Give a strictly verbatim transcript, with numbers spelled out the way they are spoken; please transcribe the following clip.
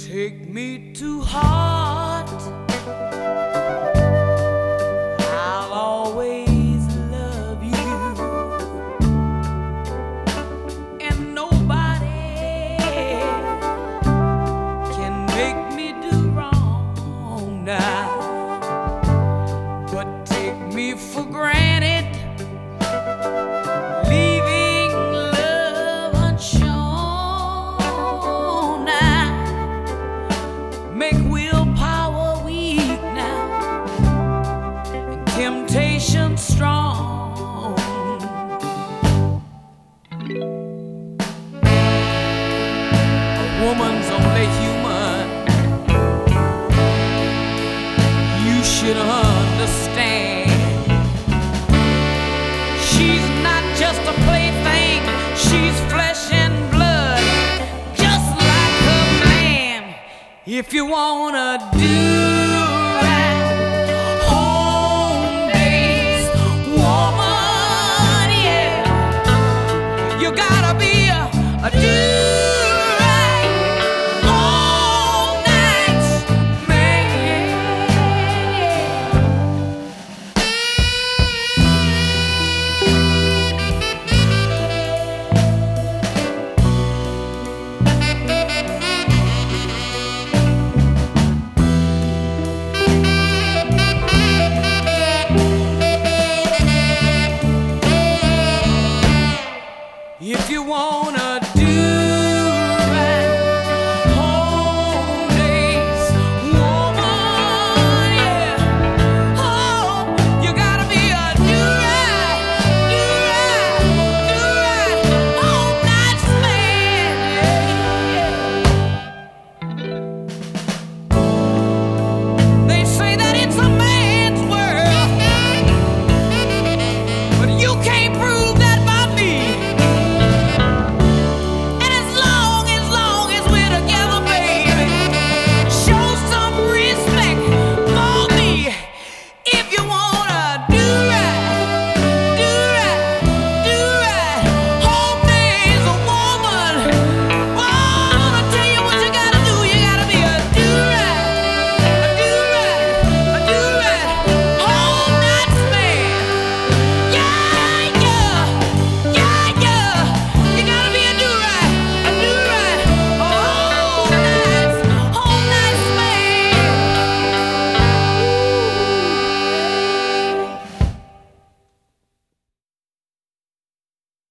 Take me to heart. I'll always love you, and nobody can make me do wrong now. But take me for granted, leaving love unshown now. Make willpower weak now, and temptation strong. A woman's only human. You should understand. She's not just a plaything. She's flesh and blood, just like her man. If you wanna do right, home-based woman, yeah, you gotta be a, a do-right, all-night man. If you wanna